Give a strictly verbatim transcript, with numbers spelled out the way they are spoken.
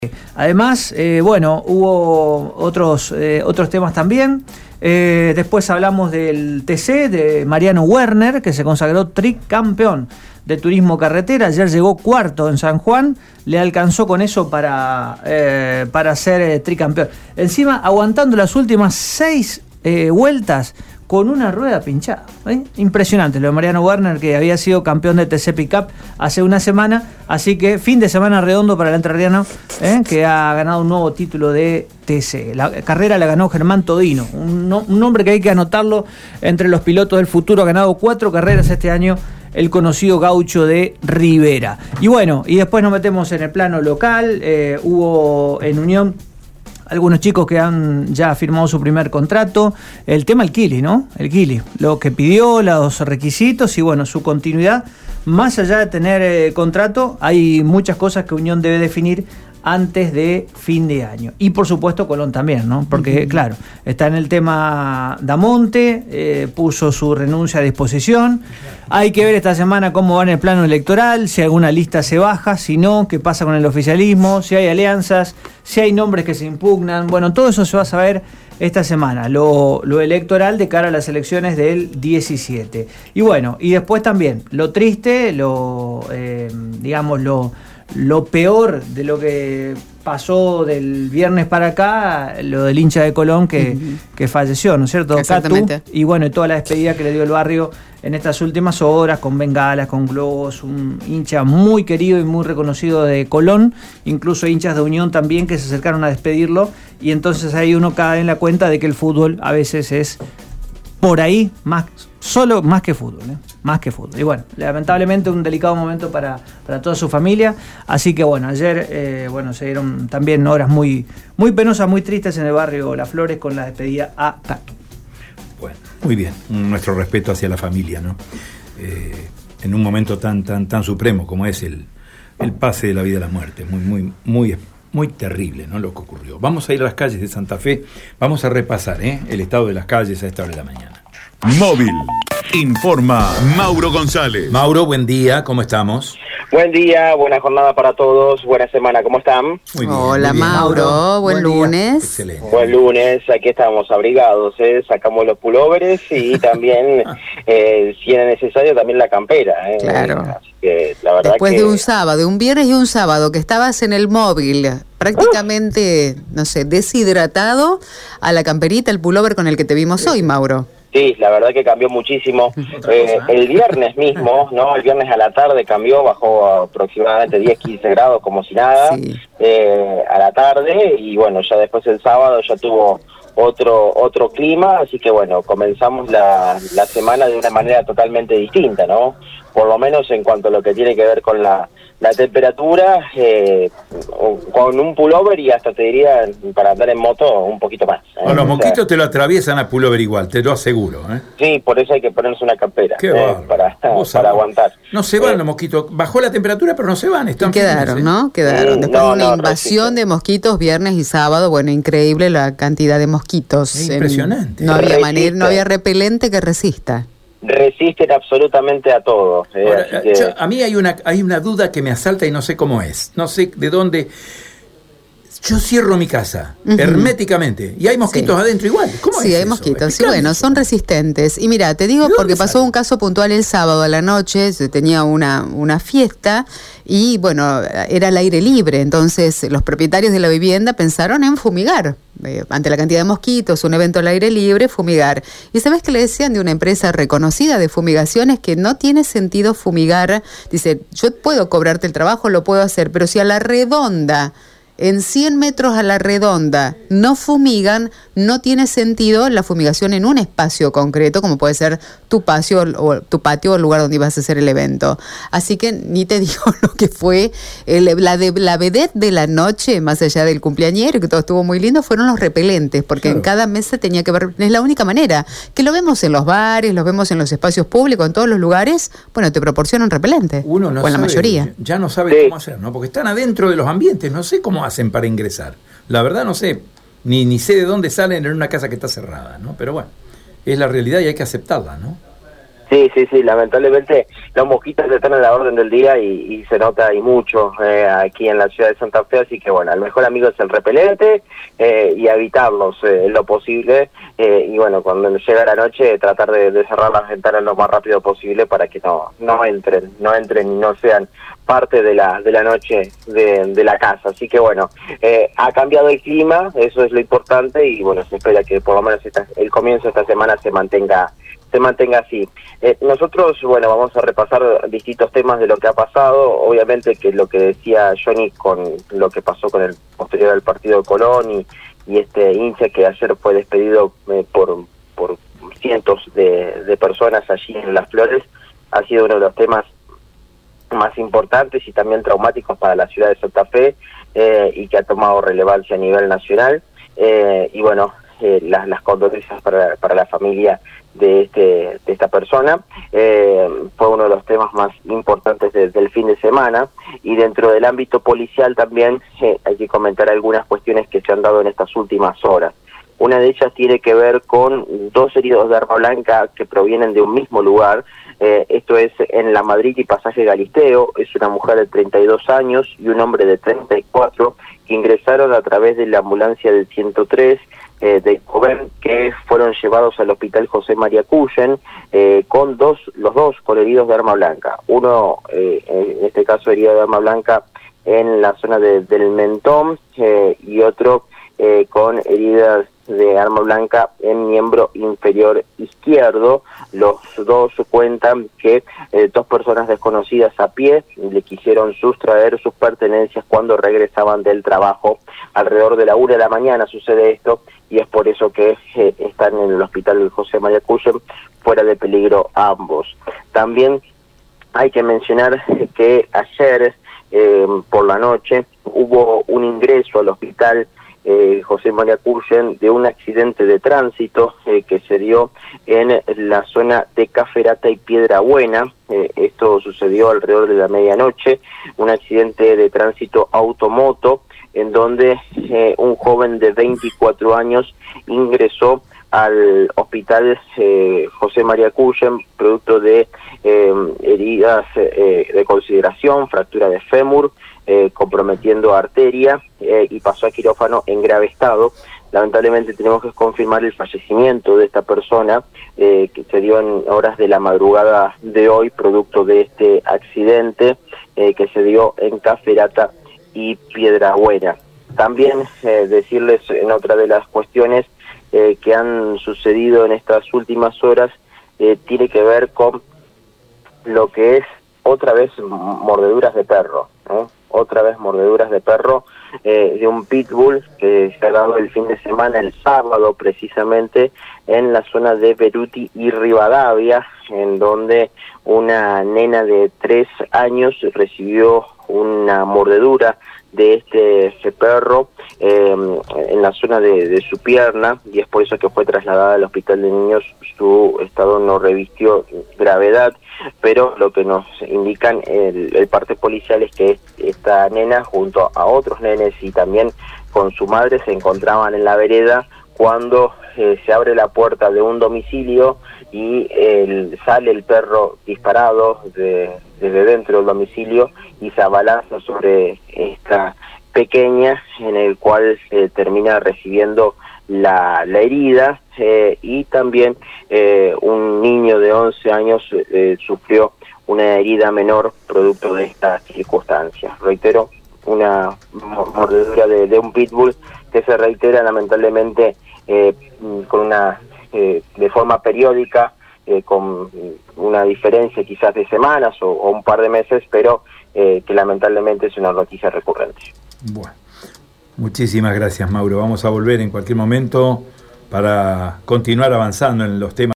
Además, eh, bueno, hubo otros, eh, otros temas también. Eh, después hablamos del T C, de Mariano Werner, que se consagró tricampeón de turismo carretera. Ayer llegó cuarto en San Juan, le alcanzó con eso para, eh, para ser eh, tricampeón. Encima, aguantando las últimas seis eh, vueltas con una rueda pinchada. ¿eh? Impresionante lo de Mariano Werner, que había sido campeón de T C Pickup hace una semana. Así que fin de semana redondo para el entrerriano, ¿eh? que ha ganado un nuevo título de T C. La carrera la ganó Germán Todino, un, no, un nombre que hay que anotarlo entre los pilotos del futuro. Ha ganado cuatro carreras este año, el conocido gaucho de Rivera. Y bueno, y después nos metemos en el plano local. Eh, hubo en Unión algunos chicos que han ya firmado su primer contrato. El tema el Kili, ¿no? El Kili, lo que pidió, los requisitos y bueno, su continuidad. Más allá de tener eh, contrato, hay muchas cosas que Unión debe definir antes de fin de año. Y por supuesto Colón también, ¿no? Porque, uh-huh. claro, está en el tema Damonte, eh, puso su renuncia a disposición. Hay que ver esta semana cómo va en el plano electoral, si alguna lista se baja, si no, qué pasa con el oficialismo, si hay alianzas, si hay nombres que se impugnan. Bueno, todo eso se va a saber esta semana, lo, lo electoral de cara a las elecciones del diecisiete. Y bueno, y después también, lo triste, lo, eh, digamos, lo... Lo peor de lo que pasó del viernes para acá, lo del hincha de Colón que, uh-huh. que falleció, ¿no es cierto? Exactamente. Catu, y bueno, y toda la despedida que le dio el barrio en estas últimas horas, con bengalas, con globos, un hincha muy querido y muy reconocido de Colón, incluso hinchas de Unión también que se acercaron a despedirlo, y entonces ahí uno cae en la cuenta de que el fútbol a veces es por ahí más, solo más que fútbol, ¿eh? Más que fútbol. Y bueno, lamentablemente un delicado momento para, para toda su familia. Así que bueno, ayer eh, bueno, se dieron también horas muy, muy penosas, muy tristes en el barrio Las Flores con la despedida a Catu. Bueno, muy bien. Nuestro respeto hacia la familia, ¿no? Eh, en un momento tan, tan, tan supremo como es el, el pase de la vida a la muerte. Muy, muy, muy, muy terrible, ¿no? Lo que ocurrió. Vamos a ir a las calles de Santa Fe. Vamos a repasar, ¿eh? el estado de las calles a esta hora de la mañana. Móvil. Informa Mauro González. Mauro, buen día, ¿cómo estamos? Buen día, buena jornada para todos, buena semana, ¿cómo están? Muy bien. Hola, muy bien. Mauro, Mauro, buen, buen lunes. Excelente. Buen lunes, aquí estamos abrigados, ¿eh? Sacamos los pulóveres y también, eh, si era necesario, también la campera. ¿eh? Claro. Así que, la verdad Después que... de un sábado, un viernes y un sábado, que estabas en el móvil, prácticamente, uh. no sé, deshidratado, a la camperita, el pulóver con el que te vimos hoy, Mauro. Sí, la verdad que cambió muchísimo. Eh, el viernes mismo, ¿no? El viernes a la tarde cambió, bajó aproximadamente diez, quince grados, como si nada, sí. eh, a la tarde, y bueno, ya después el sábado ya tuvo otro otro clima, así que bueno, comenzamos la, la semana de una manera totalmente distinta, ¿no? Por lo menos en cuanto a lo que tiene que ver con la, la temperatura, eh, con un pullover y hasta te diría, para andar en moto, un poquito más. ¿eh? No, los mosquitos o sea, te lo atraviesan a pullover igual, te lo aseguro. ¿eh? Sí, por eso hay que ponerse una campera eh, para, para aguantar. No se van eh, los mosquitos, bajó la temperatura, pero no se van. Están y quedaron, firmes, ¿eh? ¿no? Quedaron. Mm, Después no, de una no, invasión resiste. de mosquitos viernes y sábado, bueno, increíble la cantidad de mosquitos. Es impresionante. En, no había Resiste. manera, no había repelente que resista. Resisten absolutamente a todo. Eh, Ahora, así que... yo, a mí hay una hay una duda que me asalta y no sé cómo es. No sé de dónde. Yo cierro mi casa uh-huh. herméticamente y hay mosquitos sí. adentro igual. ¿Cómo sí, es hay eso? mosquitos. Sí, bueno, son resistentes. Y mira, te digo porque pasó sale? un caso puntual el sábado a la noche. Se tenía una, una fiesta y, bueno, era al aire libre. Entonces, los propietarios de la vivienda pensaron en fumigar. Eh, ante la cantidad de mosquitos, un evento al aire libre, fumigar. ¿Y sabes qué le decían de una empresa reconocida de fumigaciones? Que no tiene sentido fumigar. Dice, yo puedo cobrarte el trabajo, lo puedo hacer, pero si a la redonda, en cien metros a la redonda, no fumigan, no tiene sentido la fumigación en un espacio concreto, como puede ser tu patio o tu patio o el lugar donde ibas a hacer el evento. Así que ni te digo lo que fue el, la, de, la vedette de la noche, más allá del cumpleañero, que todo estuvo muy lindo, fueron los repelentes, porque claro. en cada mesa tenía que haber, es la única manera, que lo vemos en los bares, lo vemos en los espacios públicos, en todos los lugares, bueno, te proporcionan repelente, Uno no o en sabe, la mayoría. Ya no sabe sí. cómo hacer, ¿no? Porque están adentro de los ambientes, no sé cómo hacen para ingresar. La verdad no sé, ni, ni sé de dónde salen en una casa que está cerrada, ¿no? Pero bueno, es la realidad y hay que aceptarla, ¿no? Sí, sí, sí, lamentablemente los mosquitos están a la orden del día y, y se nota y mucho eh, aquí en la ciudad de Santa Fe, así que bueno, el mejor amigo es el repelente eh, y evitarlos eh, lo posible eh, y bueno, cuando llega la noche tratar de, de cerrar las ventanas lo más rápido posible para que no no entren, no entren y no sean parte de la de la noche de, de la casa, así que bueno, eh, ha cambiado el clima, eso es lo importante y bueno, se espera que por lo menos esta, el comienzo de esta semana se mantenga se mantenga así. Eh, nosotros, bueno, vamos a repasar distintos temas de lo que ha pasado, obviamente que lo que decía Johnny con lo que pasó con el posterior al partido de Colón y, y este hincha que ayer fue despedido eh, por, por cientos de, de personas allí en Las Flores, ha sido uno de los temas más importantes y también traumáticos para la ciudad de Santa Fe eh, y que ha tomado relevancia a nivel nacional eh, y bueno, eh, las, las condolencias para, para la familia de este de esta persona eh, fue uno de los temas más importantes de, del fin de semana y dentro del ámbito policial también eh, hay que comentar algunas cuestiones que se han dado en estas últimas horas. Una de ellas tiene que ver con dos heridos de arma blanca que provienen de un mismo lugar, eh, esto es en La Madrid y Pasaje Galisteo, es una mujer de treinta y dos años y un hombre de treinta y cuatro que ingresaron a través de la ambulancia del ciento tres Eh, de Coben, que fueron llevados al hospital José María Cuyen, eh, con dos, los dos con heridos de arma blanca. Uno, eh, en este caso, herido de arma blanca en la zona de, del mentón, eh, y otro eh, con heridas de arma blanca en miembro inferior izquierdo. Los dos cuentan que eh, dos personas desconocidas a pie le quisieron sustraer sus pertenencias cuando regresaban del trabajo. Alrededor de la una de la mañana sucede esto y es por eso que eh, están en el hospital José María Cuyen, fuera de peligro ambos. También hay que mencionar que ayer eh, por la noche hubo un ingreso al hospital Eh, José María Cuyen de un accidente de tránsito eh, que se dio en la zona de Caferata y Piedrabuena. Eh, esto sucedió alrededor de la medianoche, un accidente de tránsito automoto en donde eh, un joven de veinticuatro años ingresó al hospital eh, José María Cuyen producto de eh, heridas eh, de consideración, fractura de fémur, eh, comprometiendo arteria eh, y pasó a quirófano en grave estado. Lamentablemente tenemos que confirmar el fallecimiento de esta persona eh, que se dio en horas de la madrugada de hoy producto de este accidente eh, que se dio en Caferata y Piedrabuena. También eh, decirles en otra de las cuestiones eh, que han sucedido en estas últimas horas eh, tiene que ver con lo que es otra vez mordeduras de perro, ¿no? Otra vez mordeduras de perro eh, de un pitbull que se ha dado el fin de semana, el sábado precisamente, en la zona de Beruti y Rivadavia, en donde una nena de tres años recibió una mordedura de este, este perro eh, en la zona de, de su pierna, y es por eso que fue trasladada al hospital de niños. Su estado no revistió gravedad, pero lo que nos indican el, el parte policial es que esta nena junto a otros nenes y también con su madre se encontraban en la vereda cuando eh, se abre la puerta de un domicilio y el, sale el perro disparado de, desde dentro del domicilio y se abalanza sobre esta pequeña, en el cual eh, termina recibiendo la, la herida eh, y también eh, un niño de once años eh, sufrió una herida menor producto de estas circunstancias. Reitero, una mordedura de, de un pitbull que se reitera lamentablemente eh, con una eh, de forma periódica, eh, con una diferencia quizás de semanas o, o un par de meses, pero eh, que lamentablemente es una noticia recurrente. Bueno, muchísimas gracias, Mauro. Vamos a volver en cualquier momento para continuar avanzando en los temas.